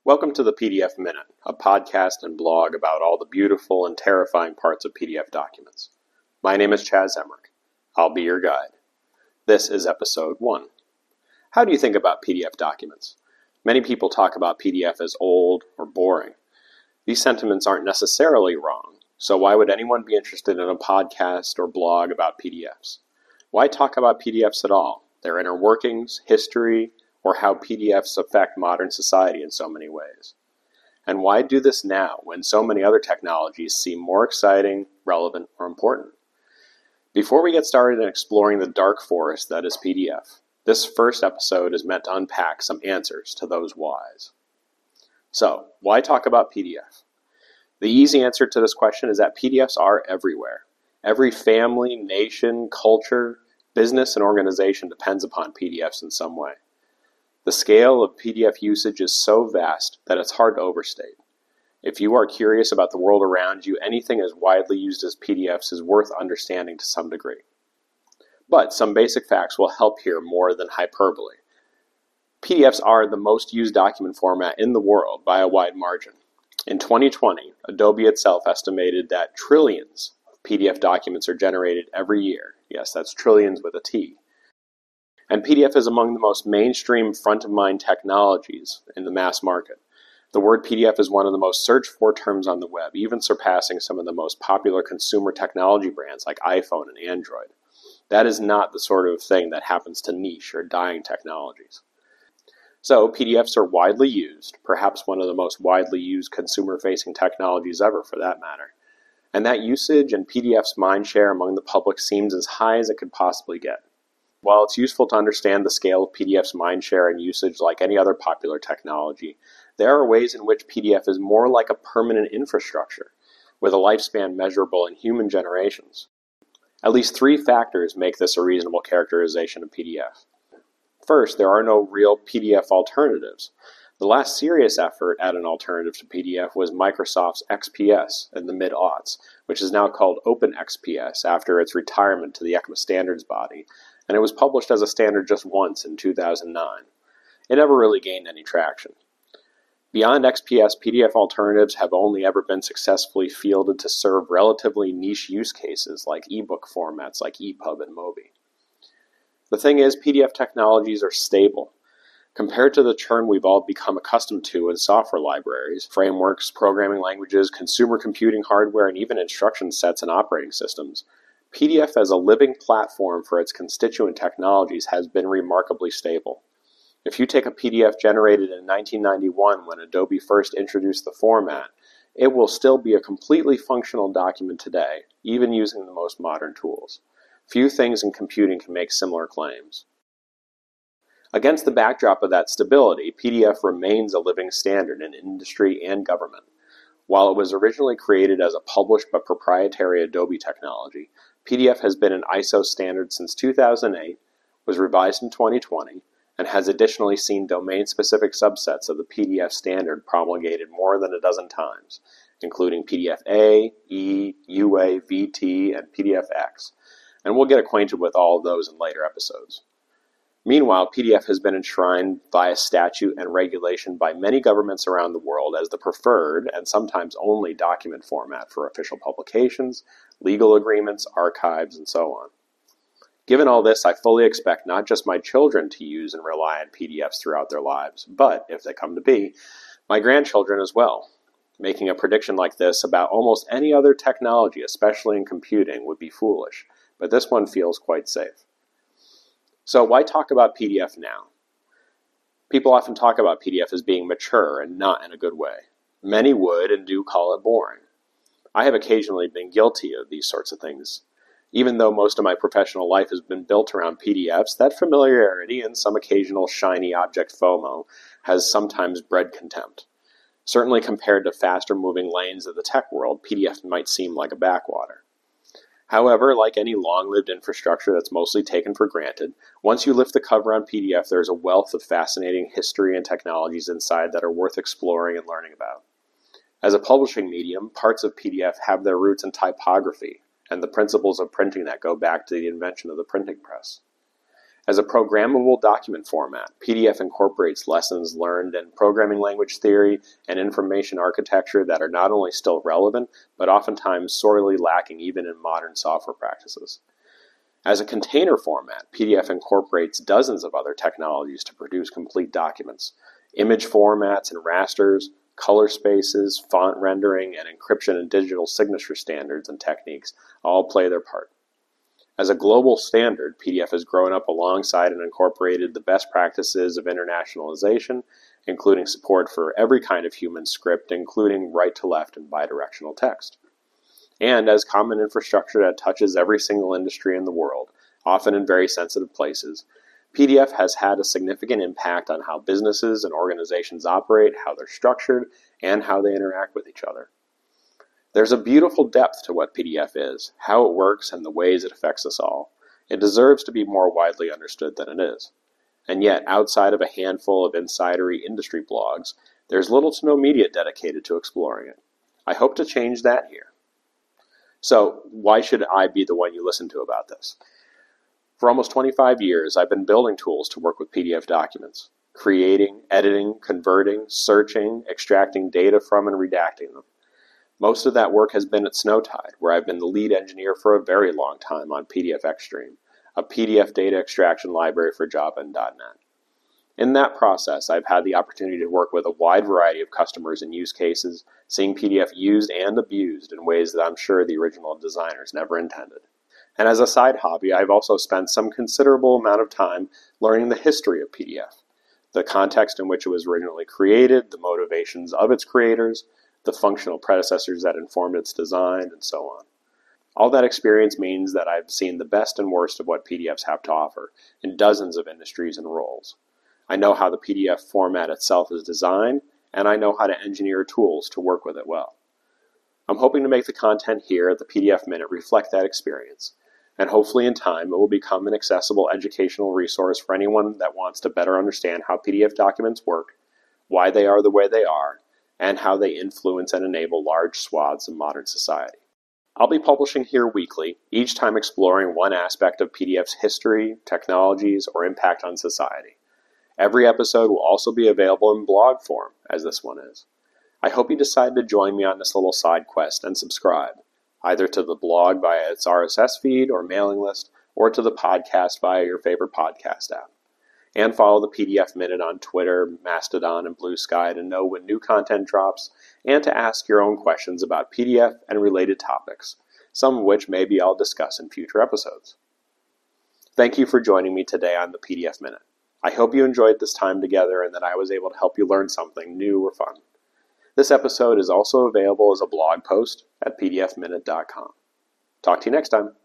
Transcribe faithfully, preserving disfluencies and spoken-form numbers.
Welcome to the P D F Minute, a podcast and blog about all the beautiful and terrifying parts of P D F documents. My name is Chaz Emmerich. I'll be your guide. This is episode one. How do you think about P D F documents? Many people talk about P D F as old or boring. These sentiments aren't necessarily wrong, so why would anyone be interested in a podcast or blog about P D Fs? Why talk about P D Fs at all? Their inner workings, history, or how P D Fs affect modern society in so many ways. And why do this now when so many other technologies seem more exciting, relevant, or important? Before we get started in exploring the dark forest that is P D F, this first episode is meant to unpack some answers to those whys. So, why talk about P D F? The easy answer to this question is that P D Fs are everywhere. Every family, nation, culture, business, and organization depends upon P D Fs in some way. The scale of P D F usage is so vast that it's hard to overstate. If you are curious about the world around you, anything as widely used as P D Fs is worth understanding to some degree. But some basic facts will help here more than hyperbole. P D Fs are the most used document format in the world by a wide margin. In twenty twenty, Adobe itself estimated that trillions of P D F documents are generated every year. Yes, that's trillions with a T. And P D F is among the most mainstream front-of-mind technologies in the mass market. The word P D F is one of the most searched-for terms on the web, even surpassing some of the most popular consumer technology brands like iPhone and Android. That is not the sort of thing that happens to niche or dying technologies. So, P D Fs are widely used, perhaps one of the most widely used consumer-facing technologies ever for that matter. And that usage and P D F's mindshare among the public seems as high as it could possibly get. While it's useful to understand the scale of P D F's mindshare and usage like any other popular technology, there are ways in which P D F is more like a permanent infrastructure, with a lifespan measurable in human generations. At least three factors make this a reasonable characterization of P D F. First, there are no real P D F alternatives. The last serious effort at an alternative to P D F was Microsoft's X P S in the mid-aughts, which is now called OpenXPS after its retirement to the ECMA standards body, and it was published as a standard just once in two thousand nine. It never really gained any traction. Beyond X P S, P D F alternatives have only ever been successfully fielded to serve relatively niche use cases like ebook formats like E P U B and Mobi. The thing is, P D F technologies are stable. Compared to the churn we've all become accustomed to in software libraries, frameworks, programming languages, consumer computing hardware, and even instruction sets and operating systems, P D F as a living platform for its constituent technologies has been remarkably stable. If you take a P D F generated in nineteen ninety-one when Adobe first introduced the format, it will still be a completely functional document today, even using the most modern tools. Few things in computing can make similar claims. Against the backdrop of that stability, P D F remains a living standard in industry and government. While it was originally created as a published but proprietary Adobe technology, P D F has been an I S O standard since two thousand eight, was revised in twenty twenty, and has additionally seen domain-specific subsets of the P D F standard promulgated more than a dozen times, including P D F A, E, U A, V T, and P D F X, and we'll get acquainted with all of those in later episodes. Meanwhile, P D F has been enshrined via statute and regulation by many governments around the world as the preferred and sometimes only document format for official publications, legal agreements, archives, and so on. Given all this, I fully expect not just my children to use and rely on P D Fs throughout their lives, but, if they come to be, my grandchildren as well. Making a prediction like this about almost any other technology, especially in computing, would be foolish, but this one feels quite safe. So why talk about P D F now? People often talk about P D F as being mature and not in a good way. Many would and do call it boring. I have occasionally been guilty of these sorts of things. Even though most of my professional life has been built around P D Fs, that familiarity and some occasional shiny object FOMO has sometimes bred contempt. Certainly compared to faster-moving lanes of the tech world, P D F might seem like a backwater. However, like any long-lived infrastructure that's mostly taken for granted, once you lift the cover on P D F, there's a wealth of fascinating history and technologies inside that are worth exploring and learning about. As a publishing medium, parts of P D F have their roots in typography and the principles of printing that go back to the invention of the printing press. As a programmable document format, P D F incorporates lessons learned in programming language theory and information architecture that are not only still relevant, but oftentimes sorely lacking even in modern software practices. As a container format, P D F incorporates dozens of other technologies to produce complete documents. Image formats and rasters, color spaces, font rendering, and encryption and digital signature standards and techniques all play their part. As a global standard, P D F has grown up alongside and incorporated the best practices of internationalization, including support for every kind of human script, including right-to-left and bidirectional text. And as common infrastructure that touches every single industry in the world, often in very sensitive places, P D F has had a significant impact on how businesses and organizations operate, how they're structured, and how they interact with each other. There's a beautiful depth to what P D F is, how it works, and the ways it affects us all. It deserves to be more widely understood than it is. And yet, outside of a handful of insidery industry blogs, there's little to no media dedicated to exploring it. I hope to change that here. So, why should I be the one you listen to about this? For almost twenty-five years, I've been building tools to work with P D F documents, creating, editing, converting, searching, extracting data from, and redacting them. Most of that work has been at Snowtide, where I've been the lead engineer for a very long time on P D F Xstream, a P D F data extraction library for Java and dot net. In that process, I've had the opportunity to work with a wide variety of customers and use cases, seeing P D F used and abused in ways that I'm sure the original designers never intended. And as a side hobby, I've also spent some considerable amount of time learning the history of P D F, the context in which it was originally created, the motivations of its creators, the functional predecessors that informed its design, and so on. All that experience means that I've seen the best and worst of what P D Fs have to offer in dozens of industries and roles. I know how the P D F format itself is designed, and I know how to engineer tools to work with it well. I'm hoping to make the content here at the P D F Minute reflect that experience, and hopefully in time it will become an accessible educational resource for anyone that wants to better understand how P D F documents work, why they are the way they are, and how they influence and enable large swaths of modern society. I'll be publishing here weekly, each time exploring one aspect of P D F's history, technologies, or impact on society. Every episode will also be available in blog form, as this one is. I hope you decide to join me on this little side quest and subscribe, either to the blog via its R S S feed or mailing list, or to the podcast via your favorite podcast app. And follow the P D F Minute on Twitter, Mastodon, and Blue Sky to know when new content drops, and to ask your own questions about P D F and related topics, some of which maybe I'll discuss in future episodes. Thank you for joining me today on the P D F Minute. I hope you enjoyed this time together and that I was able to help you learn something new or fun. This episode is also available as a blog post at p d f minute dot com. Talk to you next time.